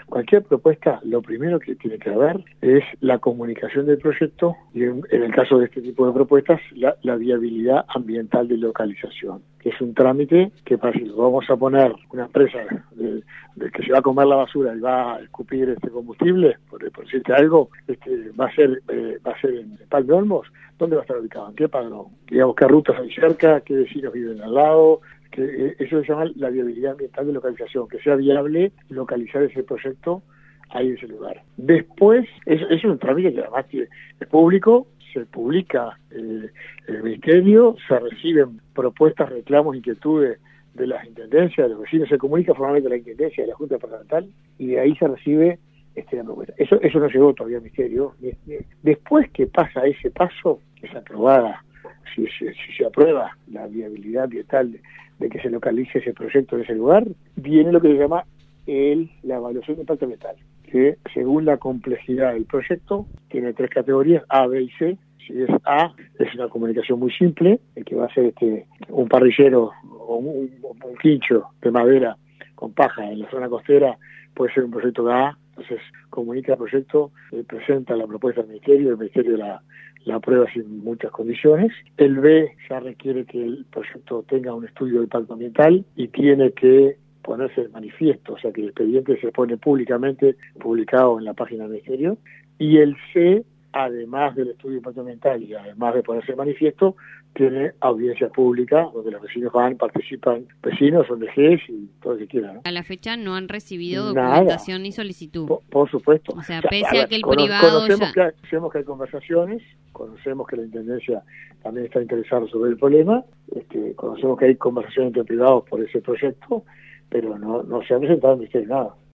cualquier propuesta, lo primero que tiene que haber es la comunicación del proyecto y en el caso de este tipo de propuestas, la viabilidad ambiental de localización, que es un trámite que para si vamos a poner una empresa de que se va a comer la basura y va a escupir este combustible, por decirte algo, va a ser en Palme Olmos. ¿Dónde va a estar ubicado? ¿En qué padrón? Digamos, qué rutas hay cerca, qué vecinos viven al lado, que eso se llama la viabilidad ambiental de localización, que sea viable localizar ese proyecto ahí en ese lugar. Después, eso es un trámite que además es público, se publica el ministerio, se reciben propuestas, reclamos, inquietudes de las intendencias, de los vecinos, se comunica formalmente a la intendencia de la Junta Departamental y de ahí se recibe la propuesta. Eso no llegó todavía al ministerio. Después que pasa ese paso, que es aprobada, si se aprueba la viabilidad ambiental de que se localice ese proyecto en ese lugar, viene lo que se llama la evaluación de impacto ambiental, que según la complejidad del proyecto tiene 3 categorías, A, B y C. Si es A, es una comunicación muy simple, el que va a ser un parrillero o un quincho de madera con paja en la zona costera, puede ser un proyecto de A. Entonces comunica el proyecto, presenta la propuesta al ministerio, el ministerio la aprueba sin muchas condiciones. El B ya requiere que el proyecto tenga un estudio de impacto ambiental y tiene que ponerse el manifiesto, o sea que el expediente se pone públicamente publicado en la página del ministerio. Y el C, además del estudio de impacto ambiental y además de ponerse el manifiesto, tiene audiencia pública, donde los vecinos participan vecinos, ONGs y todo lo que quieran, ¿no? A la fecha no han recibido documentación ni solicitud. Por supuesto. O sea, pese a que el privado conocemos que hay conversaciones, conocemos que la Intendencia también está interesada sobre el problema, conocemos que hay conversaciones entre privados por ese proyecto, pero no se ha presentado al Ministerio nada.